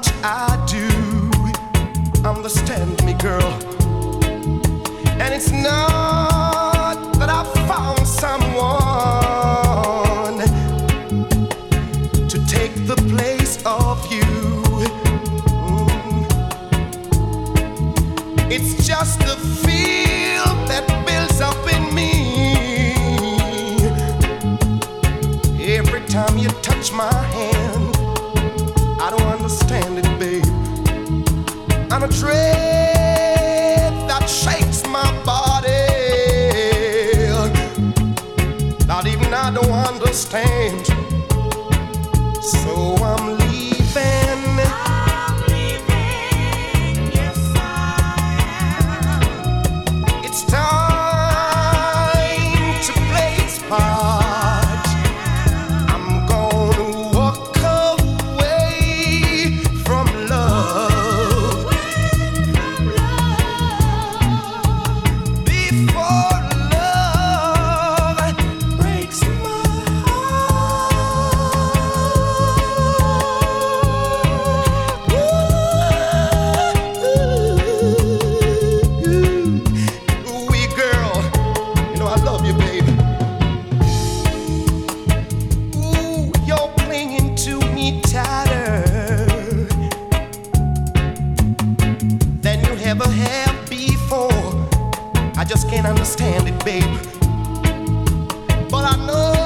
much I do. Understand me, girl. And it's not that I found someone to take the place of you. It's just the feel that builds up in me every time you touch my hand. I don't understand it, babe. I'm a dread that shakes my body. Not even I don't understand. So I'm leaving. I'm leaving, yes I am. It's time to play its part. I'm gonna walk away from love before love breaks my heart. Ooh, wee girl, you know I love you, baby. Ooh, you're clinging to me tighter than you ever have before. I just can't understand it, babe. But I know